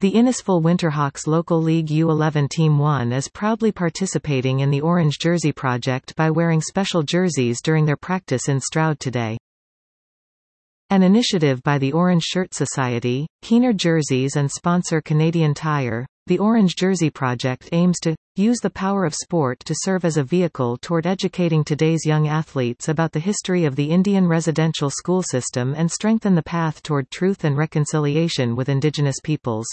The Innisfil Winterhawks Local League U11 Team 1 is proudly participating in the Orange Jersey Project by wearing special jerseys during their practice in Stroud today. An initiative by the Orange Shirt Society, Keener Jerseys and sponsor Canadian Tire, the Orange Jersey Project aims to use the power of sport to serve as a vehicle toward educating today's young athletes about the history of the Indian residential school system and strengthen the path toward truth and reconciliation with Indigenous peoples.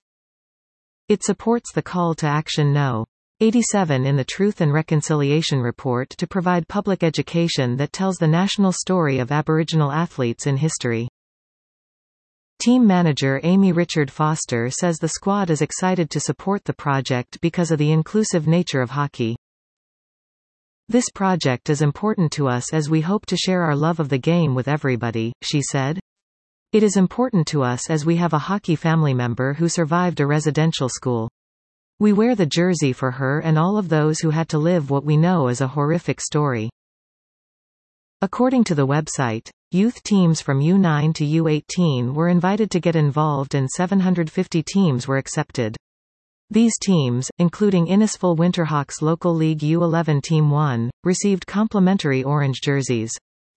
It supports the call to action No. 87 in the Truth and Reconciliation Report to provide public education that tells the national story of Aboriginal athletes in history. Team manager Amy Richard Foster says the squad is excited to support the project because of the inclusive nature of hockey. This project is important to us as we hope to share our love of the game with everybody, she said. It is important to us as we have a hockey family member who survived a residential school. We wear the jersey for her and all of those who had to live what we know is a horrific story. According to the website, youth teams from U9 to U18 were invited to get involved and 750 teams were accepted. These teams, including Innisfil Winterhawks Local League U11 Team 1, received complimentary orange jerseys.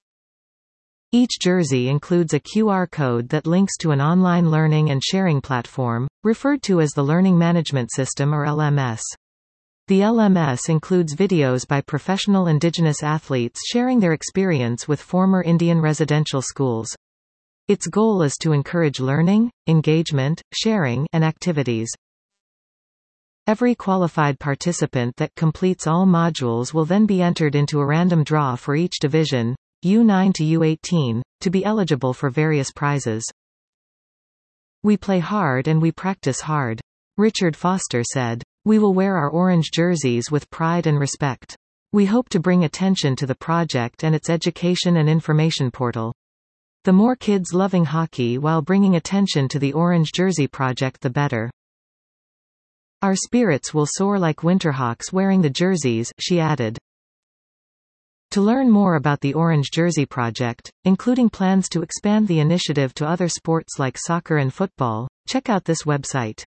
Each jersey includes a QR code that links to an online learning and sharing platform, referred to as the Learning Management System or LMS. The LMS includes videos by professional Indigenous athletes sharing their experience with former Indian residential schools. Its goal is to encourage learning, engagement, sharing, and activities. Every qualified participant that completes all modules will then be entered into a random draw for each division, U9 to U18, to be eligible for various prizes. We play hard and we practice hard. Richard Foster said. We will wear our orange jerseys with pride and respect. We hope to bring attention to the project and its education and information portal. The more kids loving hockey while bringing attention to the Orange Jersey Project the better. Our spirits will soar like Winterhawks wearing the jerseys, she added. To learn more about the Orange Jersey Project, including plans to expand the initiative to other sports like soccer and football, check out this website.